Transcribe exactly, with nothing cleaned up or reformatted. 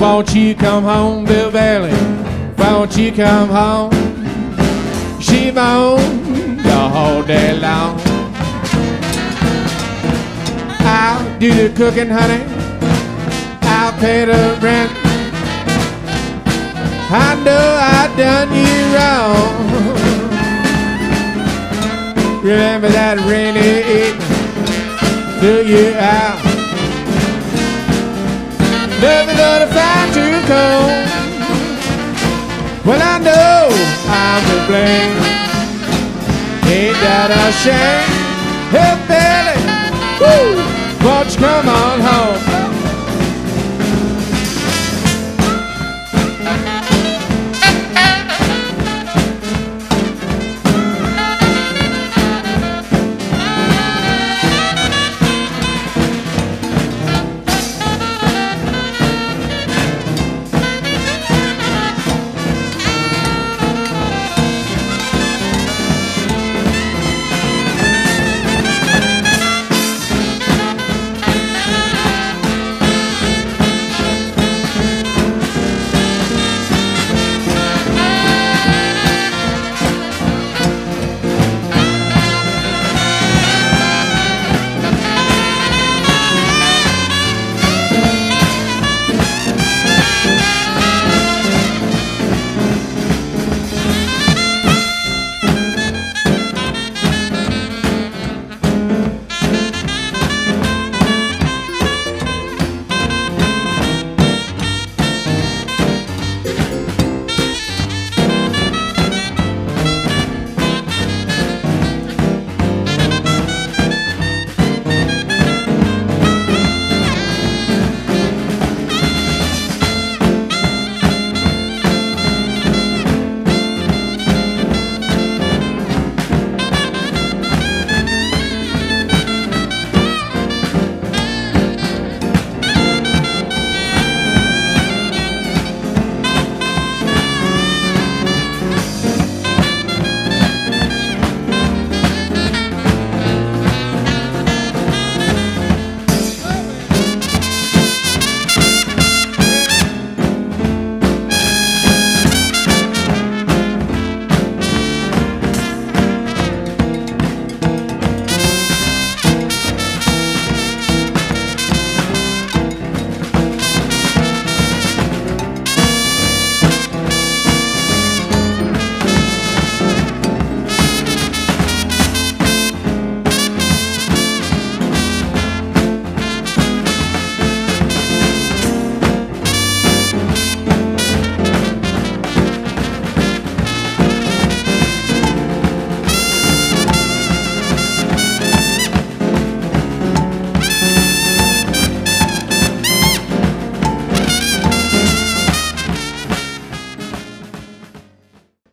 Won't you come home, Bill Bailey? Won't you come home? She moaned the whole day long. I'll do the cooking, honey. I'll pay the rent. I know I done you wrong. Remember that rainy evening, threw you out. Never gonna find too cold. Well, I know I'm to blame. Ain't that a shame? Hey, Billy, woo, won't you come on home?